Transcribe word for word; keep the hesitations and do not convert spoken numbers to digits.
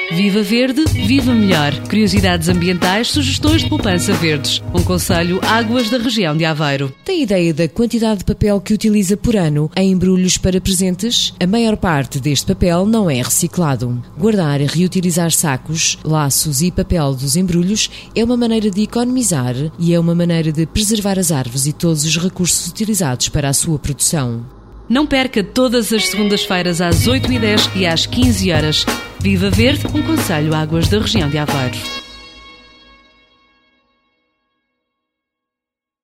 Viva Verde, viva melhor. Curiosidades ambientais, sugestões de poupança verdes. Um conselho Águas da região de Aveiro. Tem ideia da quantidade de papel que utiliza por ano em embrulhos para presentes? A maior parte deste papel não é reciclado. Guardar e reutilizar sacos, laços e papel dos embrulhos é uma maneira de economizar e é uma maneira de preservar as árvores e todos os recursos utilizados para a sua produção. Não perca todas as segundas-feiras às oito e dez e às quinze horas. Viva Verde, um conselho Águas da região de Aveiro.